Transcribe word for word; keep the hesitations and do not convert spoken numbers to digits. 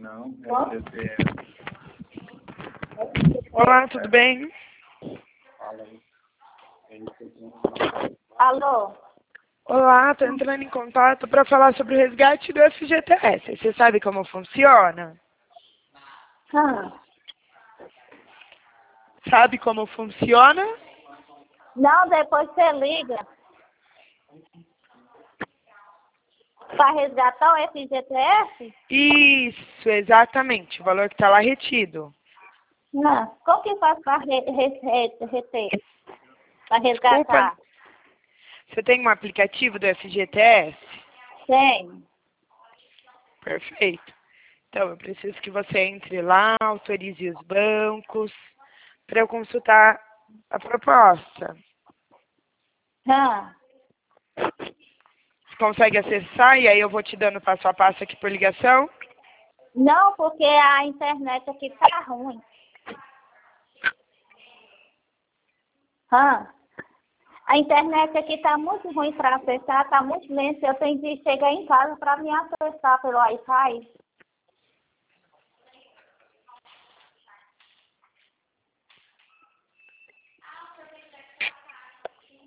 Não, é C P F. Olá, tudo bem? Fala aí. Alô? Olá, tô entrando em contato para falar sobre o resgate do F G T S. Você sabe como funciona? Ah. Sabe como funciona? Não, depois você liga. Para resgatar o F G T S? Isso, exatamente. O valor que está lá retido. Não. Como que faz para re, re, re, reter? Para Desculpa. resgatar? Você tem um aplicativo do F G T S? Tem. Perfeito. Então, eu preciso que você entre lá, autorize os bancos, para eu consultar a proposta. Ah. Você consegue acessar e aí eu vou te dando passo a passo aqui por ligação? Não, porque a internet aqui tá ruim. Ah. A internet aqui tá muito ruim para acessar, tá muito lento. Eu tenho que chegar em casa para me acessar pelo Wi-Fi.